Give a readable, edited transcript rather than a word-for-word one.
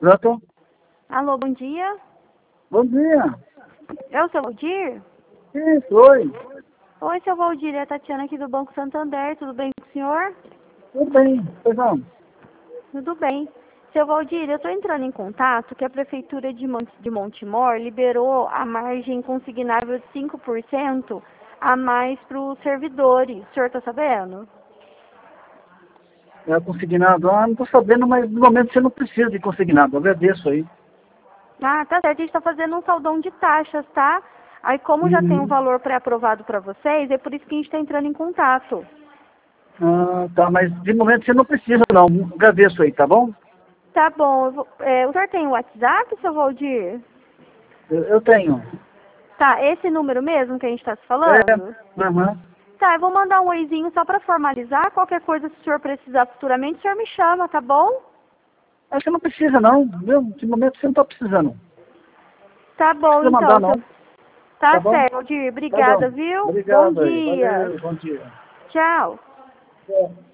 Pronto? Alô, bom dia. Bom dia. É o seu Valdir? Isso, oi. Oi, seu Valdir, é a Tatiana aqui do Banco Santander. Tudo bem com o senhor? Tudo bem, pois não. Tudo bem. Seu Valdir, eu estou entrando em contato que a Prefeitura de Montemor liberou a margem consignável de 5% a mais para os servidores. O senhor está sabendo? É consignado. Ah, não estou sabendo, mas no momento você não precisa de consignado. Agradeço aí. Ah, tá certo. A gente está fazendo um saldão de taxas, tá? Aí, como já tem um Uhum. valor pré-aprovado para vocês, é por isso que a gente está entrando em contato. Ah, tá, mas de momento você não precisa não. Agradeço aí, tá bom? Tá bom. O senhor tem o WhatsApp, seu Valdir? Eu tenho. Tá, esse número mesmo que a gente está se É, falando? aham. Tá, eu vou mandar um oizinho só para formalizar. Qualquer coisa, se o senhor precisar futuramente, o senhor me chama, tá bom? Acho que não precisa não, viu? De momento você não está precisando. Não Tá bom, precisa mandar então. não, tá Tá bom? certo, Valdir. Tá bom. Obrigada, viu? Bom Obrigado aí. dia. Valeu, bom dia. Tchau. Tchau.